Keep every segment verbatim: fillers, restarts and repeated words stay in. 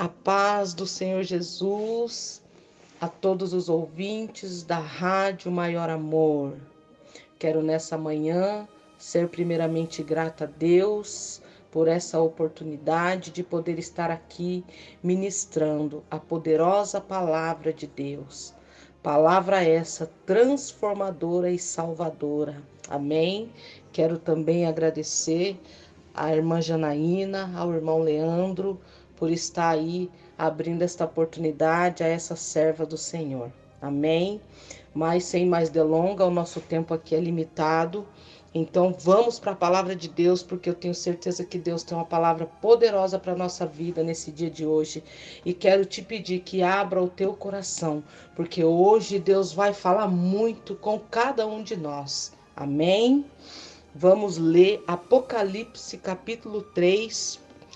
A paz do Senhor Jesus a todos os ouvintes da Rádio Maior Amor. Quero nessa manhã ser primeiramente grata a Deus por essa oportunidade de poder estar aqui ministrando a poderosa palavra de Deus. Palavra essa transformadora e salvadora. Amém? Quero também agradecer à irmã Janaína, ao irmão Leandro, por estar aí abrindo esta oportunidade a essa serva do Senhor. Amém? Mas sem mais delongas, o nosso tempo aqui é limitado. Então vamos para a palavra de Deus, porque eu tenho certeza que Deus tem uma palavra poderosa para a nossa vida nesse dia de hoje. E quero te pedir que abra o teu coração, porque hoje Deus vai falar muito com cada um de nós. Amém? Vamos ler Apocalipse capítulo três,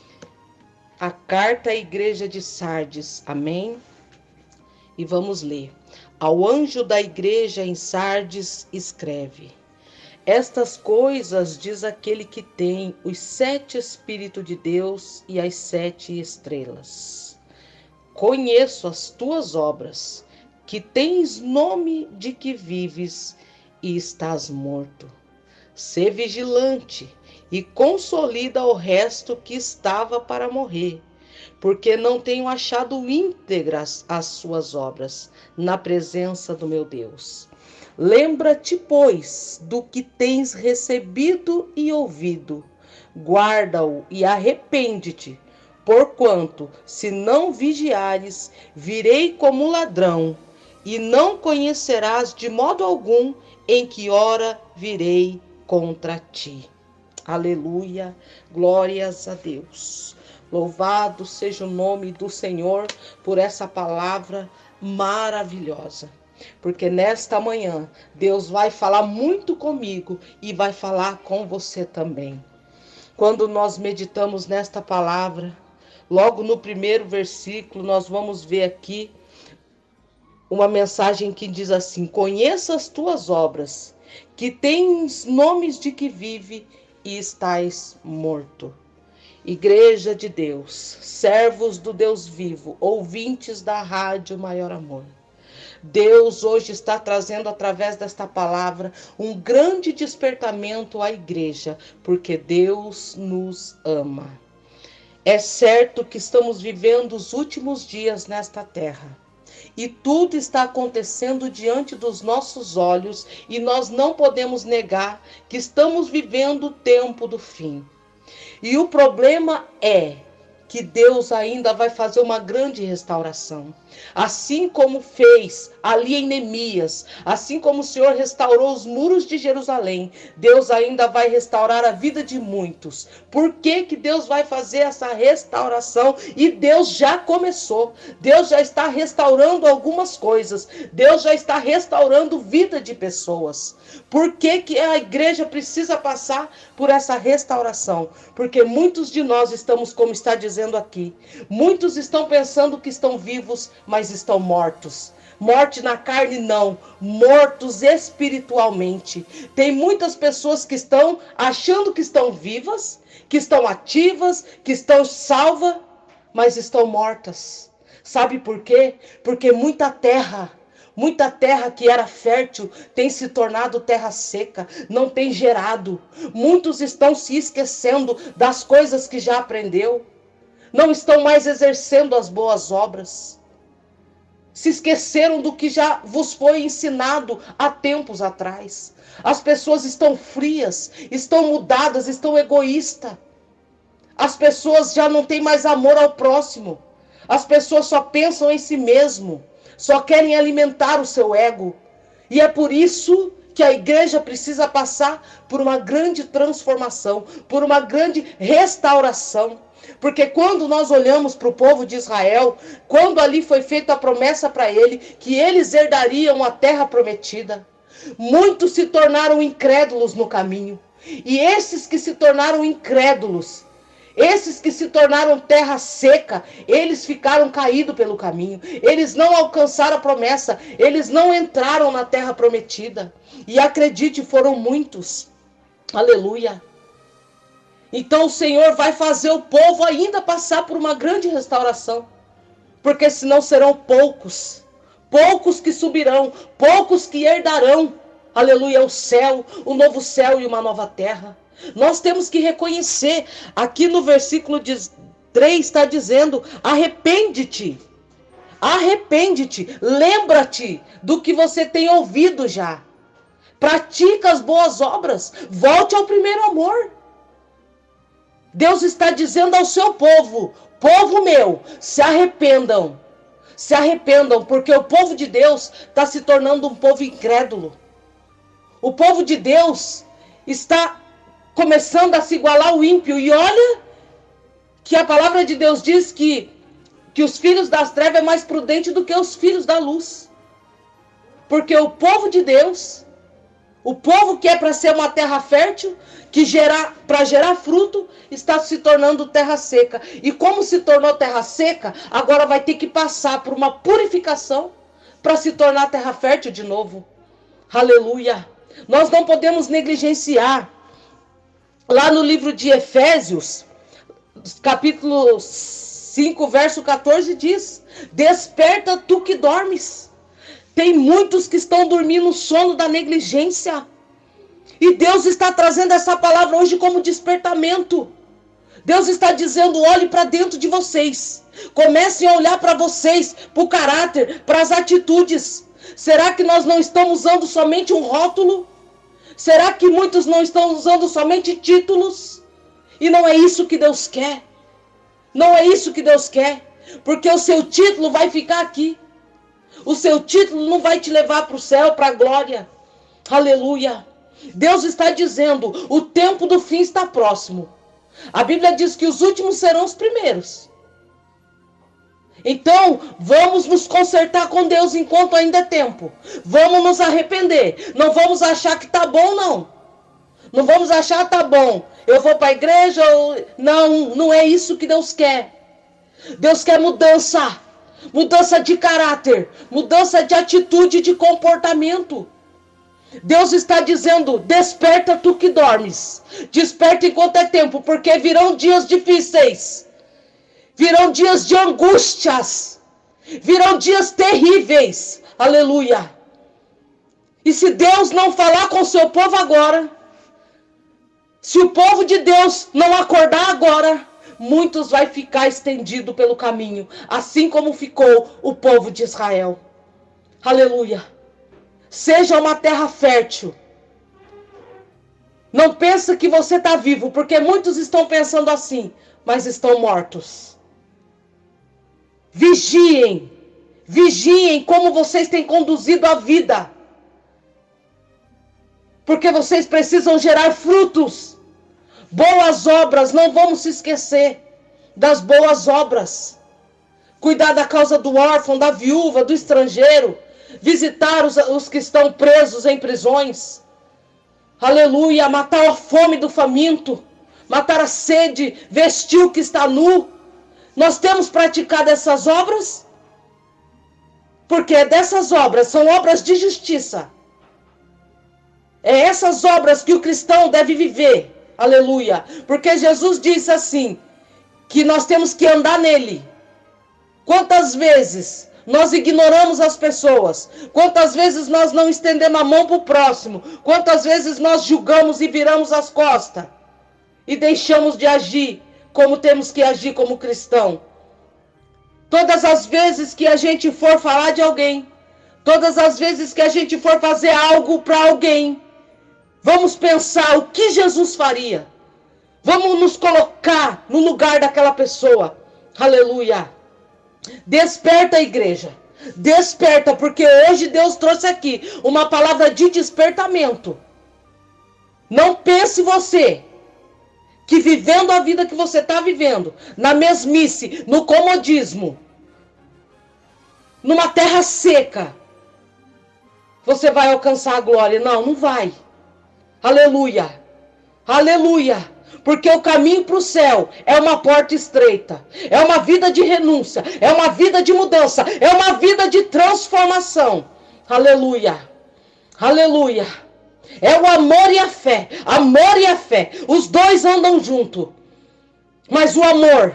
a carta à igreja de Sardes. Amém? E vamos ler. Ao anjo da igreja em Sardes escreve: estas coisas diz aquele que tem os sete Espíritos de Deus e as sete estrelas. Conheço as tuas obras, que tens nome de que vives e estás morto. Sê vigilante e consolida o resto que estava para morrer, porque não tenho achado íntegras as suas obras na presença do meu Deus. Lembra-te, pois, do que tens recebido e ouvido, guarda-o e arrepende-te, porquanto, se não vigiares, virei como ladrão, e não conhecerás de modo algum em que hora virei contra ti. Aleluia, glórias a Deus. Louvado seja o nome do Senhor por essa palavra maravilhosa. Porque nesta manhã Deus vai falar muito comigo e vai falar com você também. Quando nós meditamos nesta palavra, logo no primeiro versículo, nós vamos ver aqui uma mensagem que diz assim: conheça as tuas obras, que tens nomes de que vive e estás morto. Igreja de Deus, servos do Deus vivo, ouvintes da Rádio Maior Amor. Deus hoje está trazendo através desta palavra um grande despertamento à igreja, porque Deus nos ama. É certo que estamos vivendo os últimos dias nesta terra. E tudo está acontecendo diante dos nossos olhos e nós não podemos negar que estamos vivendo o tempo do fim. E o problema é que Deus ainda vai fazer uma grande restauração. Assim como fez ali em Neemias, assim como o Senhor restaurou os muros de Jerusalém, Deus ainda vai restaurar a vida de muitos. Por que que Deus vai fazer essa restauração? E Deus já começou. Deus já está restaurando algumas coisas. Deus já está restaurando vida de pessoas. Por que que a igreja precisa passar por essa restauração? Porque muitos de nós estamos, como está dizendo aqui, muitos estão pensando que estão vivos, mas estão mortos. Morte na carne não, mortos espiritualmente. Tem muitas pessoas que estão achando que estão vivas, que estão ativas, que estão salvas, mas estão mortas. Sabe por quê? Porque muita terra, muita terra que era fértil tem se tornado terra seca, não tem gerado. Muitos estão se esquecendo das coisas que já aprendeu. Não estão mais exercendo as boas obras. Se esqueceram do que já vos foi ensinado há tempos atrás. As pessoas estão frias, estão mudadas, estão egoístas. As pessoas já não têm mais amor ao próximo. As pessoas só pensam em si mesmo, só querem alimentar o seu ego. E é por isso que a igreja precisa passar por uma grande transformação, por uma grande restauração. Porque quando nós olhamos para o povo de Israel, quando ali foi feita a promessa para ele, que eles herdariam a terra prometida, muitos se tornaram incrédulos no caminho. E esses que se tornaram incrédulos, esses que se tornaram terra seca, eles ficaram caídos pelo caminho. Eles não alcançaram a promessa, eles não entraram na terra prometida. E acredite, foram muitos. Aleluia. Então o Senhor vai fazer o povo ainda passar por uma grande restauração. porque senão serão poucos, poucos que subirão, poucos que herdarão, aleluia, o céu, o novo céu e uma nova terra. Nós temos que reconhecer, aqui no versículo três está dizendo, arrepende-te, arrepende-te, lembra-te do que você tem ouvido já, pratica as boas obras, volte ao primeiro amor. Deus está dizendo ao seu povo, povo meu, se arrependam, se arrependam, porque o povo de Deus está se tornando um povo incrédulo. O povo de Deus está começando a se igualar ao ímpio, e olha que a palavra de Deus diz que, que os filhos das trevas é mais prudente do que os filhos da luz. Porque o povo de Deus, o povo que é para ser uma terra fértil, que gerar, para gerar fruto, está se tornando terra seca. E como se tornou terra seca, agora vai ter que passar por uma purificação para se tornar terra fértil de novo. Aleluia! Nós não podemos negligenciar. Lá no livro de Efésios, capítulo cinco, verso quatorze, diz: desperta tu que dormes. Tem muitos que estão dormindo no sono da negligência. E Deus está trazendo essa palavra hoje como despertamento. Deus está dizendo, olhe para dentro de vocês. Comecem a olhar para vocês, para o caráter, para as atitudes. Será que nós não estamos usando somente um rótulo? Será que muitos não estão usando somente títulos? E não é isso que Deus quer. Não é isso que Deus quer. Porque o seu título vai ficar aqui. O seu título não vai te levar para o céu, para a glória. Aleluia. Deus está dizendo, o tempo do fim está próximo. A Bíblia diz que os últimos serão os primeiros. Então, vamos nos consertar com Deus enquanto ainda é tempo. Vamos nos arrepender. Não vamos achar que tá bom, não. Não vamos achar que tá bom. Eu vou para a igreja, ou... não, não é isso que Deus quer. Deus quer mudança. Mudança de caráter, mudança de atitude, de comportamento. Deus está dizendo, desperta tu que dormes. Desperta enquanto é tempo, porque virão dias difíceis. Virão dias de angústias. Virão dias terríveis. Aleluia. E se Deus não falar com o seu povo agora, se o povo de Deus não acordar agora, muitos vai ficar estendido pelo caminho, assim como ficou o povo de Israel. Aleluia. Seja uma terra fértil. Não pensa que você está vivo, porque muitos estão pensando assim, mas estão mortos. Vigiem. Vigiem como vocês têm conduzido a vida. Porque vocês precisam gerar frutos. Boas obras, não vamos se esquecer das boas obras. Cuidar da causa do órfão, da viúva, do estrangeiro. Visitar os, os que estão presos em prisões. Aleluia, matar a fome do faminto. Matar a sede, vestir o que está nu. Nós temos praticado essas obras? Porque dessas obras são obras de justiça. É essas obras que o cristão deve viver. Aleluia. Porque Jesus disse assim, que nós temos que andar nele. Quantas vezes nós ignoramos as pessoas? Quantas vezes nós não estendemos a mão para o próximo? Quantas vezes nós julgamos e viramos as costas? E deixamos de agir como temos que agir como cristão? Todas as vezes que a gente for falar de alguém, todas as vezes que a gente for fazer algo para alguém, vamos pensar o que Jesus faria. Vamos nos colocar no lugar daquela pessoa. Aleluia. Desperta, igreja. Desperta, porque hoje Deus trouxe aqui uma palavra de despertamento. Não pense você que vivendo a vida que você está vivendo, na mesmice, no comodismo, numa terra seca, você vai alcançar a glória. Não, não vai. Aleluia. Aleluia. Porque o caminho para o céu é uma porta estreita. É uma vida de renúncia. É uma vida de mudança. É uma vida de transformação. Aleluia. Aleluia. É o amor e a fé. Amor e a fé. Os dois andam junto. Mas o amor,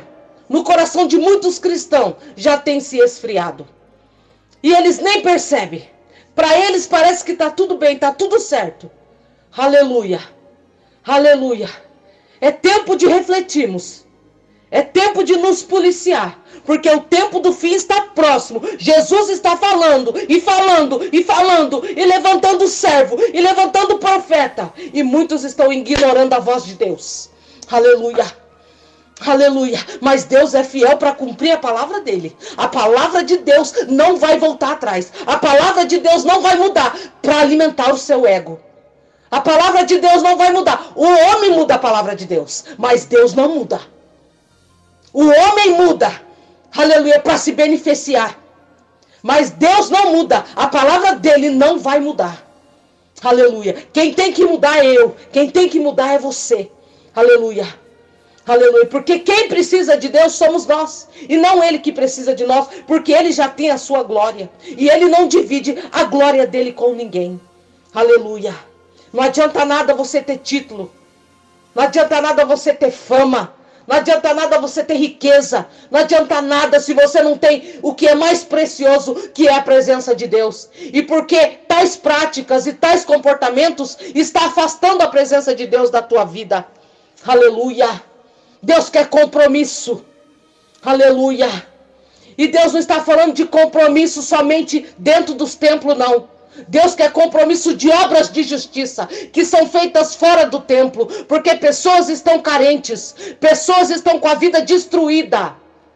no coração de muitos cristãos já tem se esfriado. E eles nem percebem. Para eles parece que está tudo bem, está tudo certo. Aleluia. Aleluia. É tempo de refletirmos. É tempo de nos policiar. Porque o tempo do fim está próximo. Jesus está falando, e falando, e falando, e levantando o servo, e levantando o profeta. E muitos estão ignorando a voz de Deus. Aleluia. Aleluia. Mas Deus é fiel para cumprir a palavra dele. A palavra de Deus não vai voltar atrás. A palavra de Deus não vai mudar para alimentar o seu ego. A palavra de Deus não vai mudar. O homem muda a palavra de Deus, mas Deus não muda. O homem muda, aleluia, para se beneficiar. Mas Deus não muda. A palavra dele não vai mudar. Aleluia. Quem tem que mudar é eu. Quem tem que mudar é você. Aleluia. Aleluia. Porque quem precisa de Deus somos nós. E não ele que precisa de nós. Porque ele já tem a sua glória. E ele não divide a glória dele com ninguém. Aleluia. Não adianta nada você ter título. Não adianta nada você ter fama. Não adianta nada você ter riqueza. Não adianta nada se você não tem o que é mais precioso, que é a presença de Deus. E porque tais práticas e tais comportamentos está afastando a presença de Deus da tua vida. Aleluia. Deus quer compromisso. Aleluia. E Deus não está falando de compromisso somente dentro dos templos, não. Deus quer compromisso de obras de justiça, que são feitas fora do templo, porque pessoas estão carentes, pessoas estão com a vida destruída.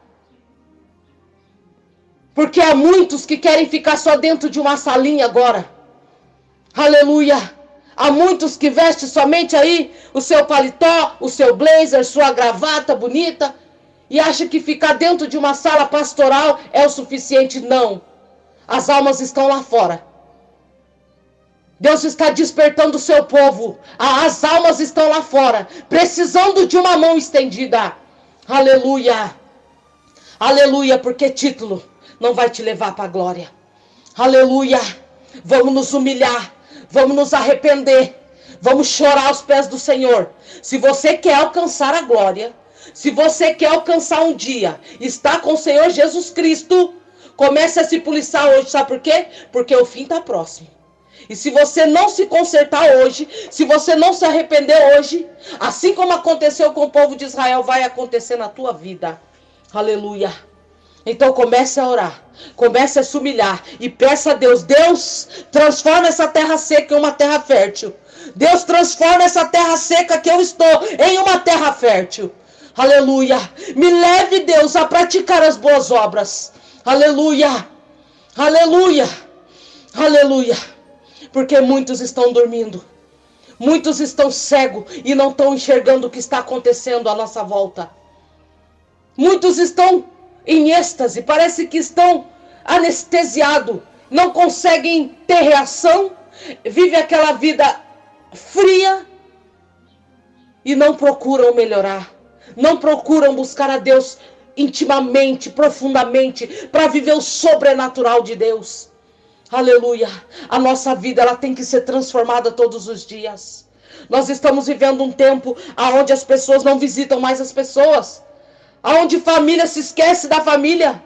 Porque há muitos que querem ficar só dentro de uma salinha agora. Aleluia. Há muitos que vestem somente aí o seu paletó, o seu blazer, sua gravata bonita, e acham que ficar dentro de uma sala pastoral é o suficiente. Não. As almas estão lá fora. Deus está despertando o seu povo. As almas estão lá fora, precisando de uma mão estendida. Aleluia. Aleluia, porque título não vai te levar para a glória. Aleluia. Vamos nos humilhar. Vamos nos arrepender. Vamos chorar aos pés do Senhor. Se você quer alcançar a glória, se você quer alcançar um dia, estar com o Senhor Jesus Cristo, comece a se policiar hoje. Sabe por quê? Porque o fim está próximo. E se você não se consertar hoje, se você não se arrepender hoje, assim como aconteceu com o povo de Israel, vai acontecer na tua vida. Aleluia. Então comece a orar, comece a se humilhar e peça a Deus, Deus, transforma essa terra seca em uma terra fértil. Deus, transforma essa terra seca que eu estou em uma terra fértil. Aleluia. Me leve, Deus, a praticar as boas obras. Aleluia. Aleluia. Aleluia. Porque muitos estão dormindo. Muitos estão cegos e não estão enxergando o que está acontecendo à nossa volta. Muitos estão em êxtase, parece que estão anestesiados, não conseguem ter reação, vivem aquela vida fria e não procuram melhorar, não procuram buscar a Deus intimamente, profundamente, para viver o sobrenatural de Deus. Aleluia. A nossa vida ela tem que ser transformada todos os dias. Nós estamos vivendo um tempo onde as pessoas não visitam mais as pessoas, onde família se esquece da família.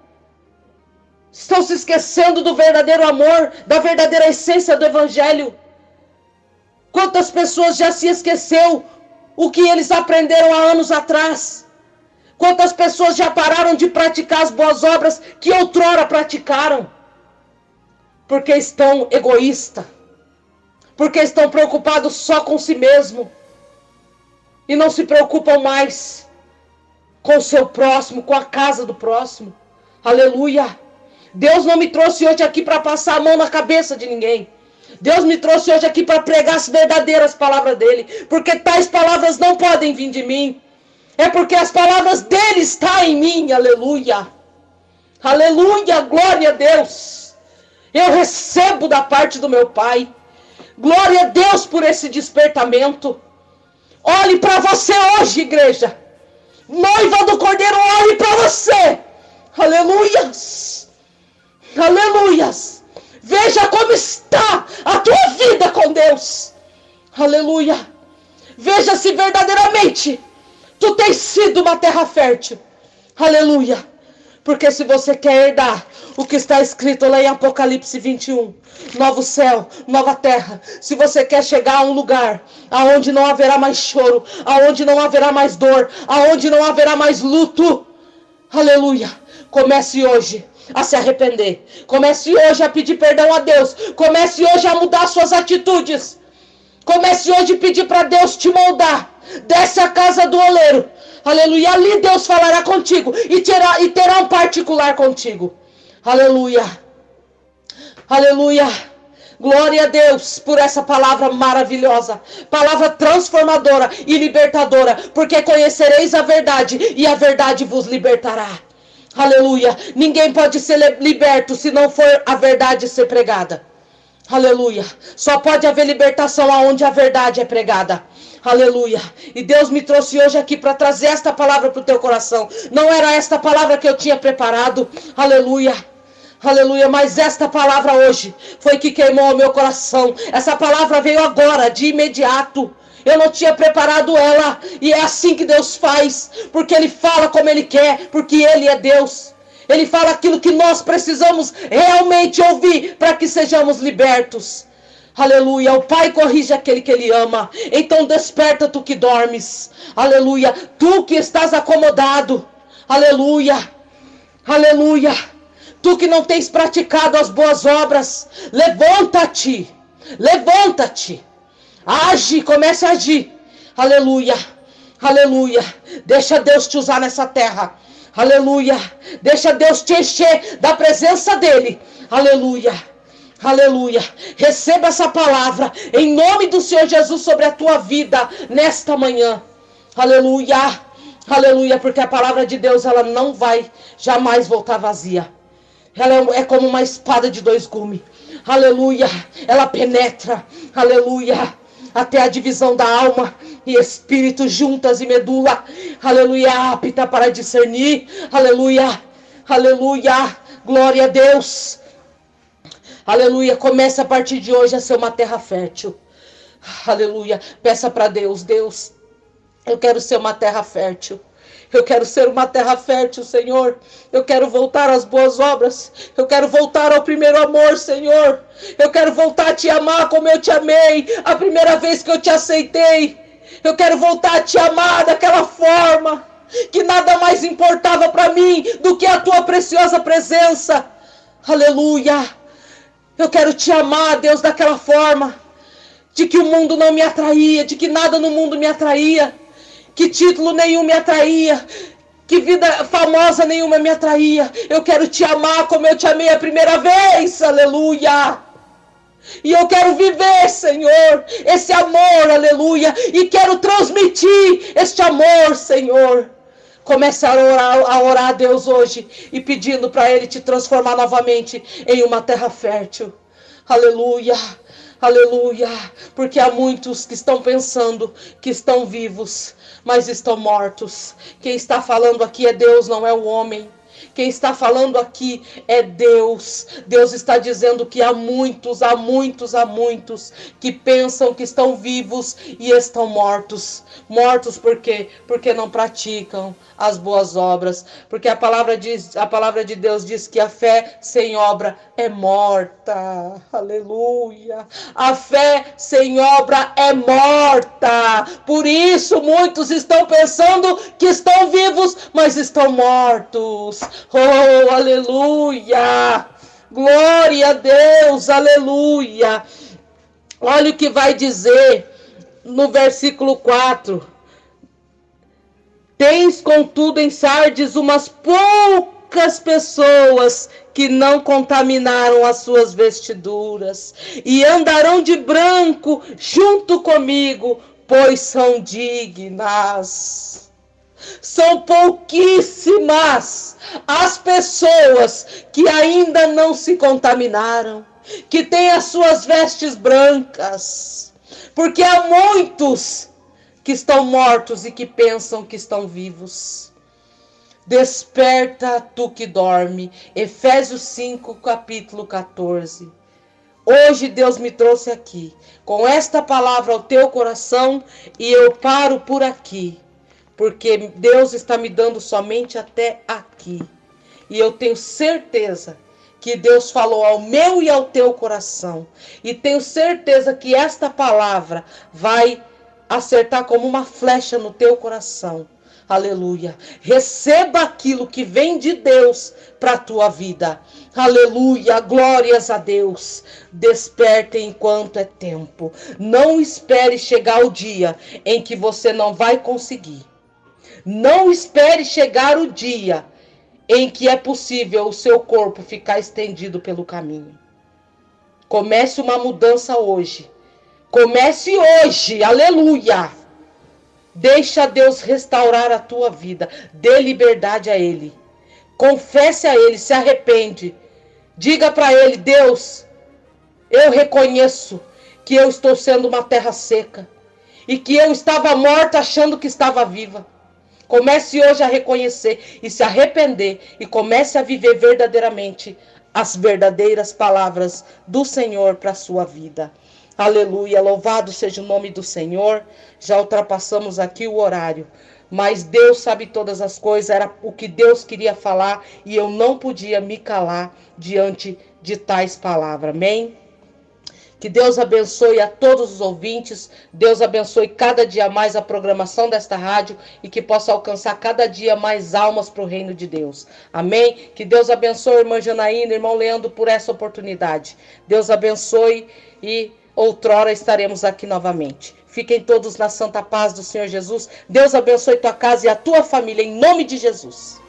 Estão se esquecendo do verdadeiro amor, da verdadeira essência do evangelho. Quantas pessoas já se esqueceu o que eles aprenderam há anos atrás? Quantas pessoas já pararam de praticar as boas obras que outrora praticaram? Porque estão egoístas. Porque estão preocupados só com si mesmo. E não se preocupam mais com o seu próximo, com a casa do próximo. Aleluia. Deus não me trouxe hoje aqui para passar a mão na cabeça de ninguém. Deus me trouxe hoje aqui para pregar as verdadeiras palavras dele. Porque tais palavras não podem vir de mim. É porque as palavras dele estão em mim. Aleluia. Aleluia. Glória a Deus. Eu recebo da parte do meu Pai. Glória a Deus por esse despertamento. Olhe para você hoje, igreja. Noiva do Cordeiro, olhe para você. Aleluias. Aleluias. Veja como está a tua vida com Deus. Aleluia. Veja se verdadeiramente tu tens sido uma terra fértil. Aleluia. Porque se você quer herdar o que está escrito lá em Apocalipse vinte e um, novo céu, nova terra, se você quer chegar a um lugar aonde não haverá mais choro, aonde não haverá mais dor, aonde não haverá mais luto, aleluia, comece hoje a se arrepender, comece hoje a pedir perdão a Deus, comece hoje a mudar suas atitudes, comece hoje a pedir para Deus te moldar, desce a casa do oleiro, aleluia, ali Deus falará contigo e terá, e terá um particular contigo. Aleluia, aleluia, glória a Deus por essa palavra maravilhosa, palavra transformadora e libertadora, porque conhecereis a verdade e a verdade vos libertará. Aleluia, ninguém pode ser liberto se não for a verdade ser pregada. Aleluia, só pode haver libertação aonde a verdade é pregada. Aleluia, e Deus me trouxe hoje aqui para trazer esta palavra para o teu coração. Não era esta palavra que eu tinha preparado, aleluia, aleluia, mas esta palavra hoje foi que queimou o meu coração. Essa palavra veio agora, de imediato. Eu não tinha preparado ela, e é assim que Deus faz, porque Ele fala como Ele quer, porque Ele é Deus. Ele fala aquilo que nós precisamos realmente ouvir para que sejamos libertos. Aleluia, o Pai corrige aquele que Ele ama. Então desperta tu que dormes. Aleluia, tu que estás acomodado. Aleluia, aleluia. Tu que não tens praticado as boas obras. Levanta-te, levanta-te. Age, comece a agir. Aleluia, aleluia. Deixa Deus te usar nessa terra. Aleluia, deixa Deus te encher da presença dEle. Aleluia. Aleluia, receba essa palavra em nome do Senhor Jesus sobre a tua vida nesta manhã. Aleluia, aleluia, porque a palavra de Deus ela não vai jamais voltar vazia. Ela é como uma espada de dois gumes. Aleluia, ela penetra, aleluia, até a divisão da alma e espírito, juntas e medula. Aleluia, apta para discernir. Aleluia, aleluia, glória a Deus. Aleluia, comece a partir de hoje a ser uma terra fértil. Aleluia, peça para Deus, Deus, eu quero ser uma terra fértil. Eu quero ser uma terra fértil, Senhor. Eu quero voltar às boas obras. Eu quero voltar ao primeiro amor, Senhor. Eu quero voltar a te amar como eu te amei a primeira vez que eu te aceitei. Eu quero voltar a te amar daquela forma que nada mais importava para mim do que a tua preciosa presença. Aleluia. Eu quero te amar, Deus, daquela forma, de que o mundo não me atraía, de que nada no mundo me atraía, que título nenhum me atraía, que vida famosa nenhuma me atraía. Eu quero te amar como eu te amei a primeira vez, aleluia. E eu quero viver, Senhor, esse amor, aleluia, e quero transmitir este amor, Senhor. Comece a orar, a orar a Deus hoje e pedindo para Ele te transformar novamente em uma terra fértil. Aleluia, aleluia. Porque há muitos que estão pensando que estão vivos, mas estão mortos. Quem está falando aqui é Deus, não é o homem. Quem está falando aqui é Deus. Deus está dizendo que há muitos, há muitos, há muitos que pensam que estão vivos e estão mortos. Mortos por quê? Porque não praticam as boas obras. Porque a palavra, diz, a palavra de Deus diz que a fé sem obra é morta. Aleluia. A fé sem obra é morta. Por isso muitos estão pensando que estão vivos, mas estão mortos. Oh, aleluia. Glória a Deus, aleluia. Olha o que vai dizer no versículo quatro. Tens, contudo, em Sardes umas poucas pessoas que não contaminaram as suas vestiduras e andarão de branco junto comigo, pois são dignas. São pouquíssimas as pessoas que ainda não se contaminaram, que têm as suas vestes brancas, porque há muitos que estão mortos e que pensam que estão vivos. Desperta tu que dorme. Efésios cinco, capítulo quatorze. Hoje Deus me trouxe aqui com esta palavra ao teu coração e eu paro por aqui. porque Deus está me dando somente até aqui. E eu tenho certeza que Deus falou ao meu e ao teu coração. E tenho certeza que esta palavra vai acertar como uma flecha no teu coração. Aleluia. Receba aquilo que vem de Deus para a tua vida. Aleluia. Glórias a Deus. Desperte enquanto é tempo. Não espere chegar o dia em que você não vai conseguir. Não espere chegar o dia em que é possível o seu corpo ficar estendido pelo caminho. Comece uma mudança hoje. Comece hoje. Aleluia. Deixa Deus restaurar a tua vida. Dê liberdade a Ele. Confesse a Ele, se arrepende. Diga para Ele, Deus, eu reconheço que eu estou sendo uma terra seca. E que eu estava morta achando que estava viva. Comece hoje a reconhecer e se arrepender. E comece a viver verdadeiramente as verdadeiras palavras do Senhor para a sua vida. Aleluia, louvado seja o nome do Senhor. Já ultrapassamos aqui o horário, mas Deus sabe todas as coisas, era o que Deus queria falar e eu não podia me calar diante de tais palavras, amém? Que Deus abençoe a todos os ouvintes, Deus abençoe cada dia mais a programação desta rádio e que possa alcançar cada dia mais almas para o reino de Deus, amém? Que Deus abençoe a irmã Janaína, irmão Leandro por essa oportunidade, Deus abençoe e outrora estaremos aqui novamente. Fiquem todos na santa paz do Senhor Jesus. Deus abençoe tua casa e a tua família, em nome de Jesus.